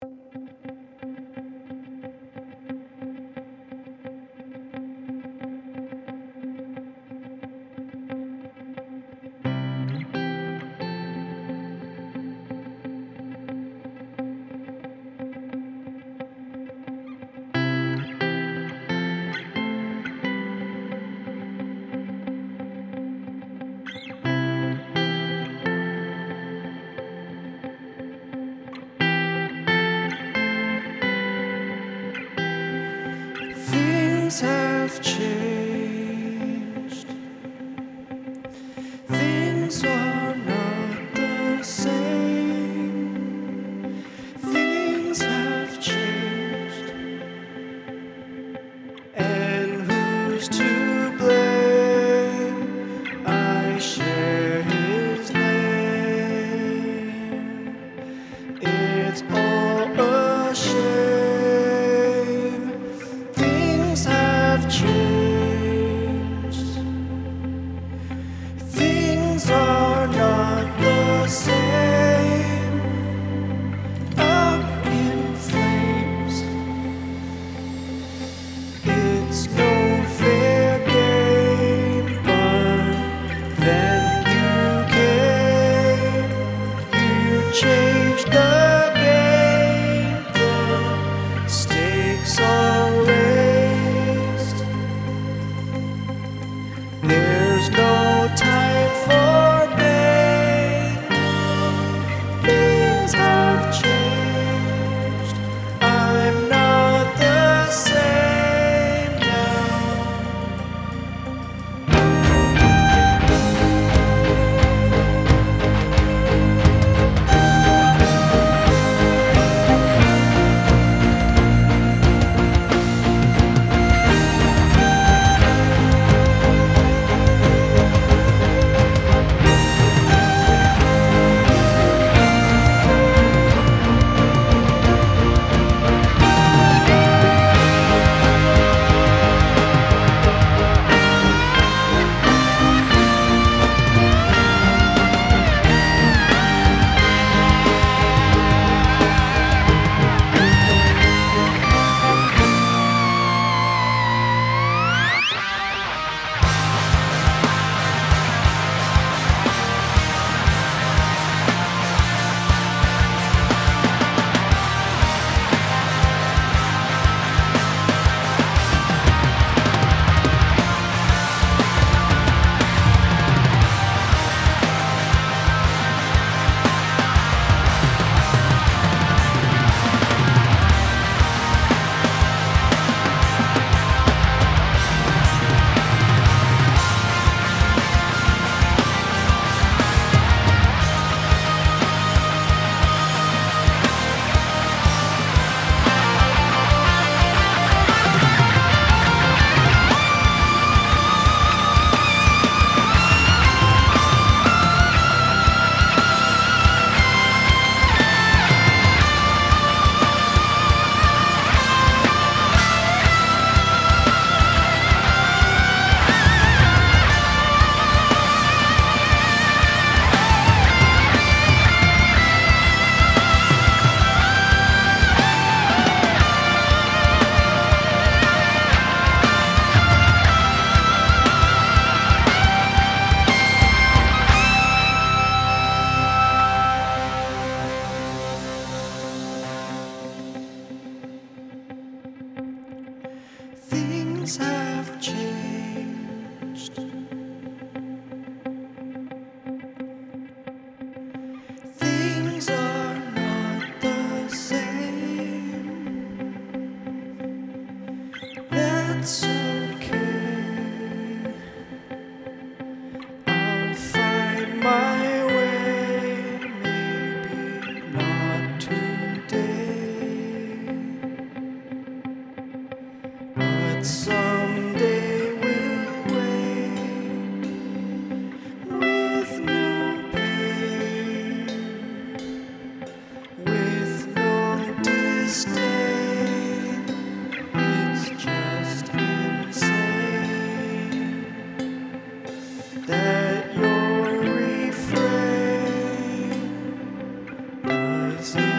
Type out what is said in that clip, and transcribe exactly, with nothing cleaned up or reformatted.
Things have changed. Things are not the same. Things have changed. And who's to blame? I share his name. It's all a shame. Things have changed. Things are not the same. Up in flames. It's no fair game, but then you came. You changed the game. The stakes are raised. There's no time for pain. Things have changed. I'm not the same now. Things have changed. Things are not the same. That's okay. I'll find my way, maybe not today, but someday we'll wait with no pain, with no disdain. It's just insane that your refrain doesn't